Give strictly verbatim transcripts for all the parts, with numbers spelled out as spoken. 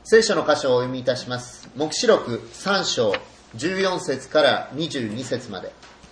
聖書の箇所をお読みいたします。黙示録さん章じゅうよん節からにじゅうに節まで。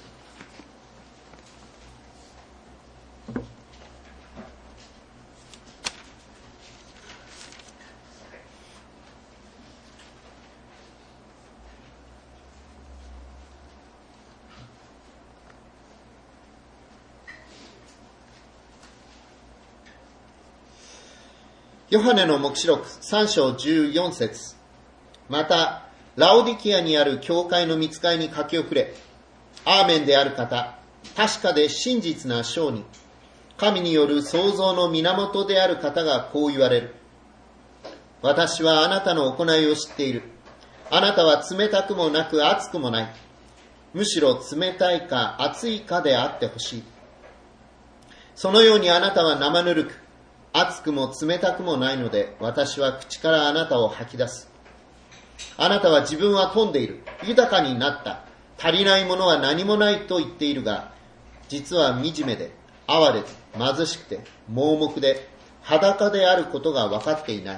ヨハネの黙示録さん章じゅうよん節。また、ラオディキアにある教会の御使いに書き送れ。アーメンである方、確かで真実な証人、神による創造の源である方がこう言われる。私はあなたの行いを知っている。あなたは冷たくもなく熱くもない。むしろ冷たいか熱いかであってほしい。そのようにあなたは生ぬるく、熱くも冷たくもないので、私は口からあなたを吐き出す。あなたは自分は富んでいる、豊かになった、足りないものは何もないと言っているが、実は惨めで、哀れで、貧しくて、盲目で、裸であることが分かっていない。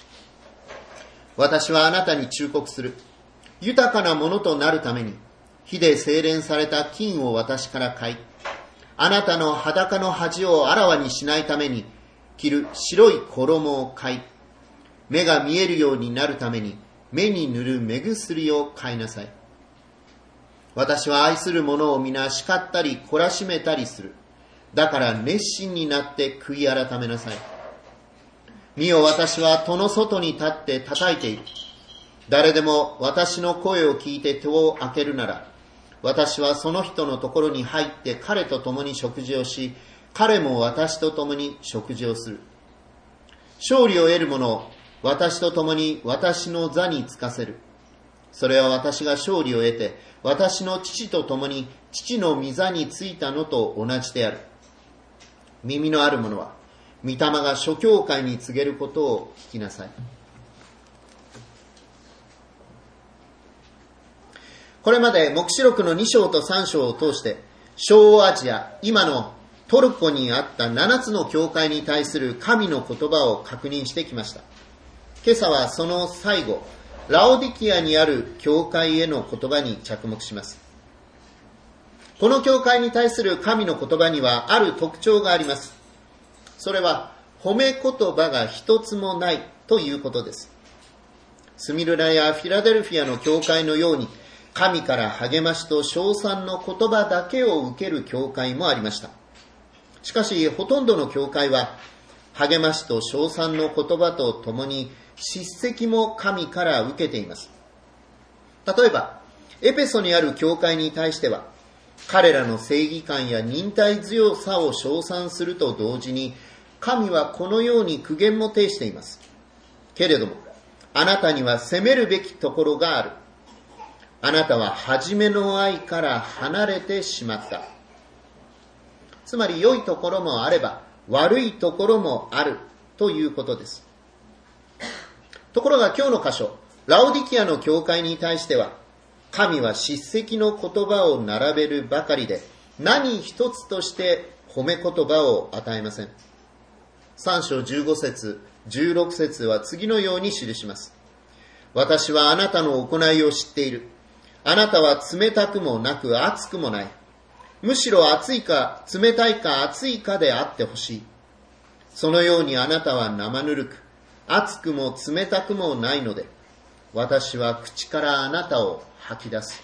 私はあなたに忠告する。豊かなものとなるために、火で精錬された金を私から買い、あなたの裸の恥をあらわにしないために、着る白い衣を買い、目が見えるようになるために目に塗る目薬を買いなさい。私は愛する者を皆叱ったり懲らしめたりする。だから熱心になって悔い改めなさい。見よ、私は戸の外に立って叩いている。誰でも私の声を聞いて戸を開けるなら、私はその人のところに入って彼と共に食事をし、彼も私と共に食事をする。勝利を得る者を私と共に私の座につかせる。それは私が勝利を得て、私の父と共に父の御座についたのと同じである。耳のある者は、御霊が諸教会に告げることを聞きなさい。これまで黙示録のに章とさん章を通して、小欧アジア、今のトルコにあったななつの教会に対する神の言葉を確認してきました。今朝はその最後、ラオディキアにある教会への言葉に着目します。この教会に対する神の言葉にはある特徴があります。それは褒め言葉が一つもないということです。スミルナやフィラデルフィアの教会のように、神から励ましと称賛の言葉だけを受ける教会もありました。しかし、ほとんどの教会は、励ましと称賛の言葉とともに、叱責も神から受けています。例えば、エペソにある教会に対しては、彼らの正義感や忍耐強さを称賛すると同時に、神はこのように苦言も呈しています。けれども、あなたには責めるべきところがある。あなたは初めの愛から離れてしまった。つまり良いところもあれば悪いところもあるということです。ところが今日の箇所、ラオディキアの教会に対しては、神は叱責の言葉を並べるばかりで、何一つとして褒め言葉を与えません。さん章じゅうご節、じゅうろく節は次のように記します。私はあなたの行いを知っている。あなたは冷たくもなく熱くもない。むしろ熱いか冷たいか熱いかであってほしい。そのようにあなたは生ぬるく、熱くも冷たくもないので、私は口からあなたを吐き出す。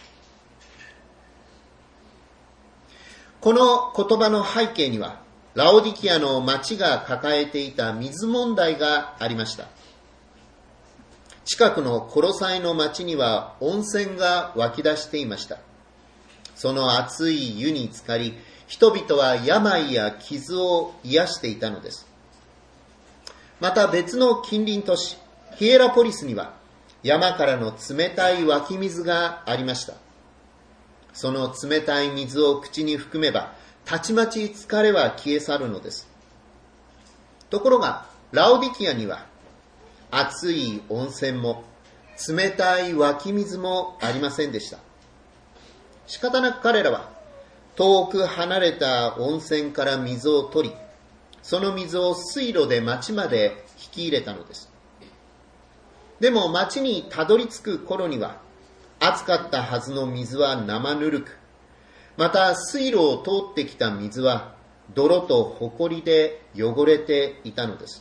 この言葉の背景には、ラオディキアの町が抱えていた水問題がありました。近くのコロサイの町には温泉が湧き出していました。その熱い湯に浸かり、人々は病や傷を癒していたのです。また別の近隣都市、ヒエラポリスには山からの冷たい湧き水がありました。その冷たい水を口に含めば、たちまち疲れは消え去るのです。ところが、ラオディキアには、熱い温泉も冷たい湧き水もありませんでした。仕方なく彼らは遠く離れた温泉から水を取り、その水を水路で町まで引き入れたのです。 でも町にたどり着く頃には、熱かったはずの水は生ぬるく、また水路を通ってきた水は泥と埃で汚れていたのです。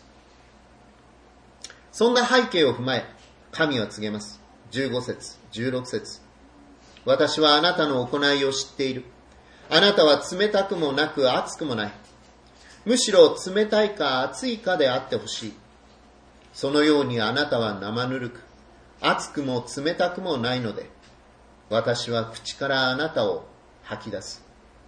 そんな背景を踏まえ、神は告げます。じゅうご節、じゅうろく節。私はあなたの行いを知っている。あなたは冷たくもなく熱くもない。むしろ冷たいか熱いかであってほしい。そのようにあなたは生ぬるく、熱くも冷たくもないので、私は口からあなたを吐き出す。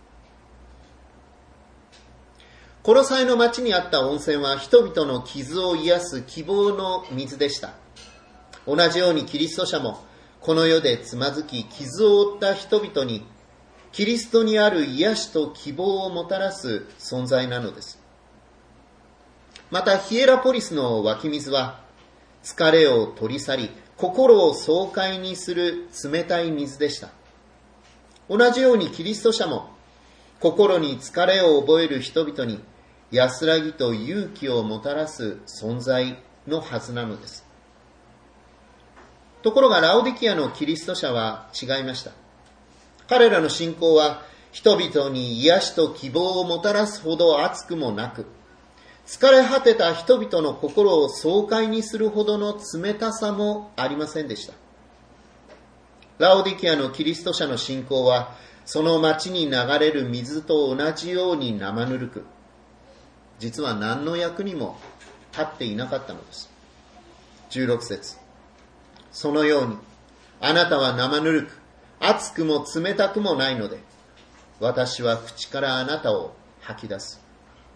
コロサイの町にあった温泉は人々の傷を癒す希望の水でした。同じようにキリスト者もこの世でつまずき傷を負った人々にキリストにある癒しと希望をもたらす存在なのです。またヒエラポリスの湧き水は疲れを取り去り心を爽快にする冷たい水でした。同じようにキリスト者も心に疲れを覚える人々に安らぎと勇気をもたらす存在のはずなのです。ところがラオディキアのキリスト者は違いました。彼らの信仰は人々に癒しと希望をもたらすほど熱くもなく、疲れ果てた人々の心を爽快にするほどの冷たさもありませんでした。ラオディキアのキリスト者の信仰はその町に流れる水と同じように生ぬるく、実は何の役にも立っていなかったのです。じゅうろく節。そのようにあなたは生ぬるく熱くも冷たくもないので、私は口からあなたを吐き出す。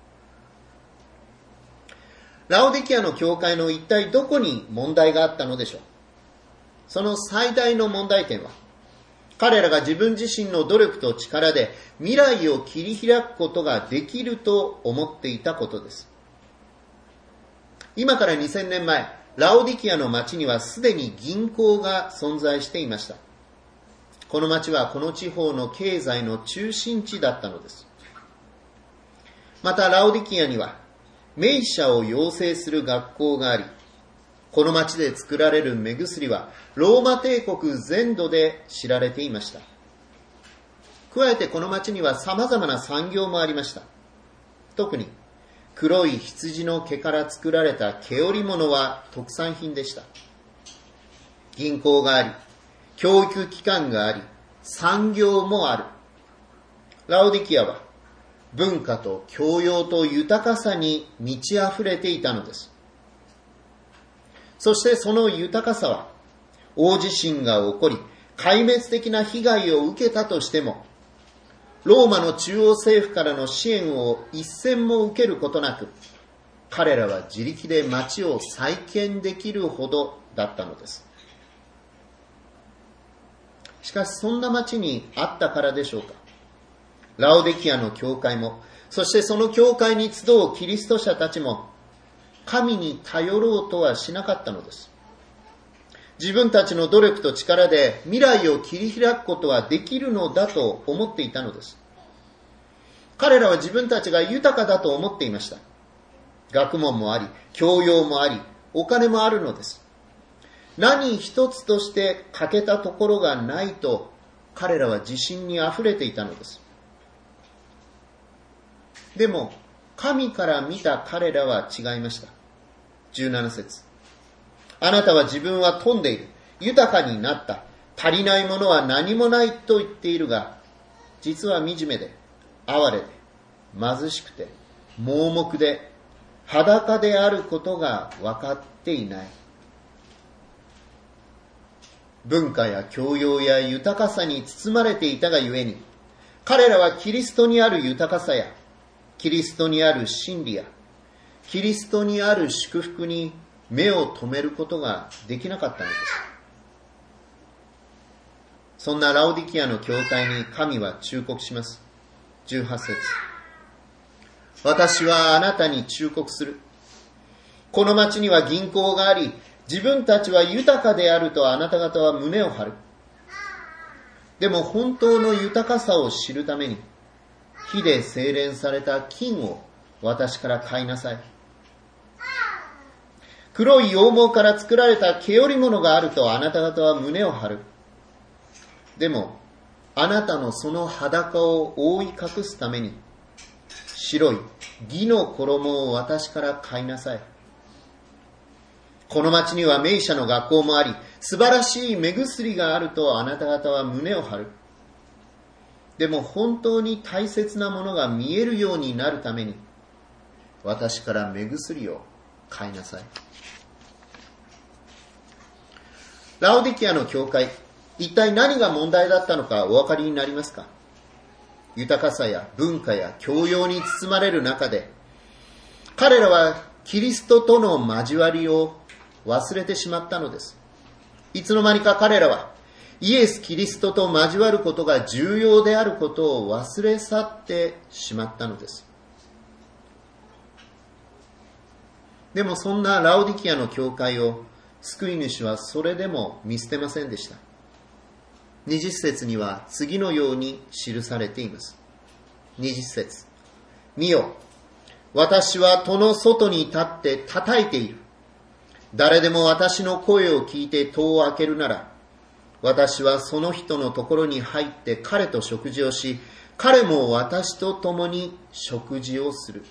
ラオディキアの教会の一体どこに問題があったのでしょう。その最大の問題点は、彼らが自分自身の努力と力で未来を切り開くことができると思っていたことです。今からにせんねんまえ、ラオディキアの町にはすでに銀行が存在していました。この町はこの地方の経済の中心地だったのです。またラオディキアには名医者を養成する学校があり、この町で作られる目薬はローマ帝国全土で知られていました。加えてこの町には様々な産業もありました。特に黒い羊の毛から作られた毛織物は特産品でした。銀行があり、教育機関があり、産業もある。ラオディキアは文化と教養と豊かさに満ち溢れていたのです。そしてその豊かさは大地震が起こり壊滅的な被害を受けたとしても、ローマの中央政府からの支援を一銭も受けることなく、彼らは自力で町を再建できるほどだったのです。しかしそんな町にあったからでしょうか、ラオデキアの教会も、そしてその教会に集うキリスト者たちも神に頼ろうとはしなかったのです。自分たちの努力と力で未来を切り開くことはできるのだと思っていたのです。彼らは自分たちが豊かだと思っていました。学問もあり、教養もあり、お金もあるのです。何一つとして欠けたところがないと彼らは自信にあふれていたのです。でも神から見た彼らは違いました。じゅうなな節。あなたは自分は富んでいる、豊かになった、足りないものは何もないと言っているが、実は惨めで、哀れで、貧しくて、盲目で、裸であることが分かっていない。文化や教養や豊かさに包まれていたがゆえに、彼らはキリストにある豊かさや、キリストにある真理や、キリストにある祝福に目を留めることができなかったのです。そんなラオディキアの教会に神は忠告します。じゅうはち節。私はあなたに忠告する。この町には銀行があり、自分たちは豊かであるとあなた方は胸を張る。でも本当の豊かさを知るために、火で精錬された金を私から買いなさい。 黒い羊毛から作られた毛織物があるとあなた方は胸を張る。でも、あなたのその裸を覆い隠すために、白い義の衣を私から買いなさい。この町には名車の学校もあり、素晴らしい目薬があるとあなた方は胸を張る。でも本当に大切なものが見えるようになるために、私から目薬を買いなさい。ラオディキアの教会、一体何が問題だったのかお分かりになりますか？豊かさや文化や教養に包まれる中で、彼らはキリストとの交わりを忘れてしまったのです。いつの間にか彼らはイエス・キリストと交わることが重要であることを忘れ去ってしまったのです。でもそんなラオディキアの教会を救い主はそれでも見捨てませんでした。にじゅっ節には次のように記されています。にじゅっ節、見よ、私は戸の外に立って叩いている。誰でも私の声を聞いて戸を開けるなら、私はその人のところに入って彼と食事をし、彼も私と共に食事をする。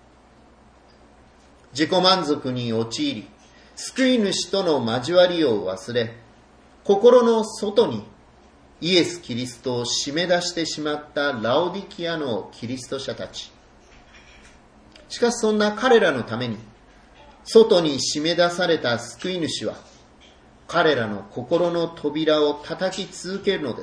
自己満足に陥り、救い主との交わりを忘れ、心の外にイエス・キリストを締め出してしまったラオディキアのキリスト者たち。しかしそんな彼らのために、外に締め出された救い主は、彼らの心の扉を叩き続けるのです。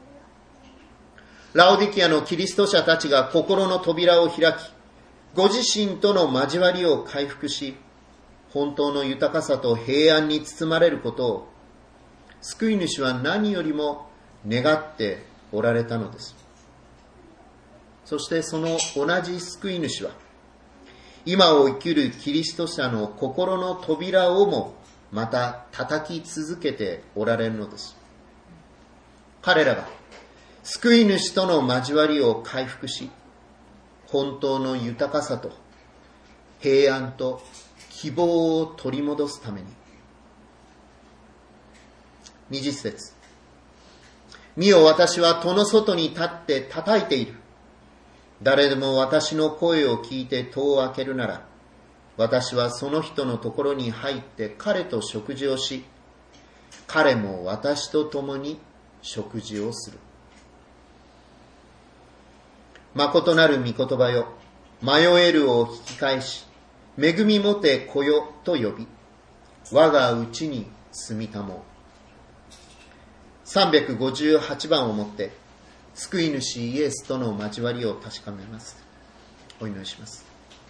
ラオディキアのキリスト者たちが心の扉を開き、ご自身との交わりを回復し、本当の豊かさと平安に包まれることを、救い主は何よりも願っておられたのです。そしてその同じ救い主は、今を生きるキリスト者の心の扉をもまた叩き続けておられるのです。彼らが救い主との交わりを回復し、本当の豊かさと平安と希望を取り戻すために。にじゅっ節、見よ、私は戸の外に立って叩いている。誰でも私の声を聞いて戸を開けるなら、私はその人のところに入って彼と食事をし、彼も私と共に食事をする。誠なる御言葉よ、迷えるを引き返し、恵みもてこよと呼び、我がうちに住みたもう。さんびゃくごじゅうはちばんをもって、救い主イエスとの交わりを確かめます。お祈りします。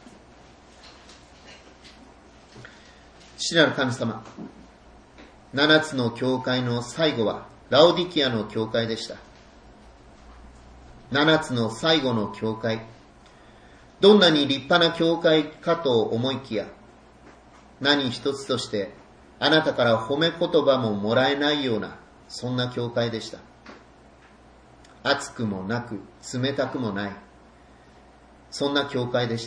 父なる神様、七つの教会の最後はラオディキアの教会でした。七つの最後の教会、どんなに立派な教会かと思いきや、何一つとしてあなたから褒め言葉ももらえないような、そんな教会でした。熱くもなく冷たくもない、そんな教会でした。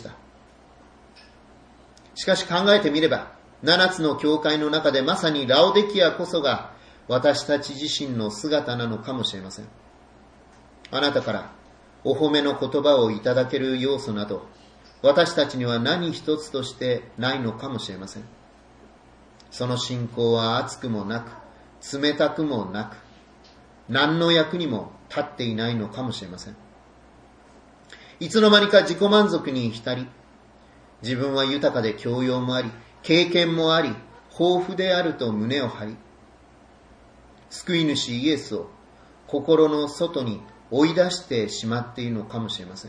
しかし考えてみれば、七つの教会の中でまさにラオデキアこそが私たち自身の姿なのかもしれません。あなたからお褒めの言葉をいただける要素など、私たちには何一つとしてないのかもしれません。その信仰は熱くもなく冷たくもなく、何の役にも立っていないのかもしれません。いつの間にか自己満足に浸り、自分は豊かで教養もあり、経験もあり、豊富であると胸を張り、救い主イエスを心の外に追い出してしまっているのかもしれません。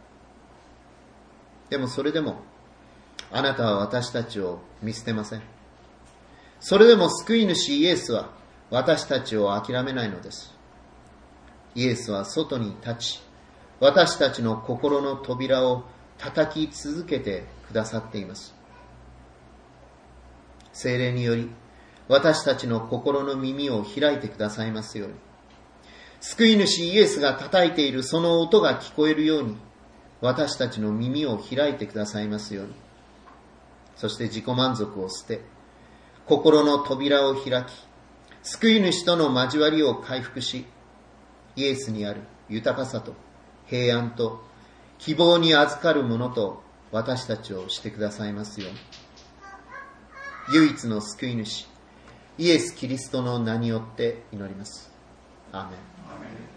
でもそれでも、あなたは私たちを見捨てません。それでも救い主イエスは私たちを諦めないのです。イエスは外に立ち、私たちの心の扉を叩き続けてくださっています。聖霊により私たちの心の耳を開いてくださいますように。救い主イエスが叩いているその音が聞こえるように、私たちの耳を開いてくださいますように。 そして自己満足を捨て、心の扉を開き、救い主との交わりを回復し、イエスにある豊かさと平安と希望に預かるものと私たちをしてくださいますように。唯一の救い主、イエス・キリストの名によって祈ります。アーメン。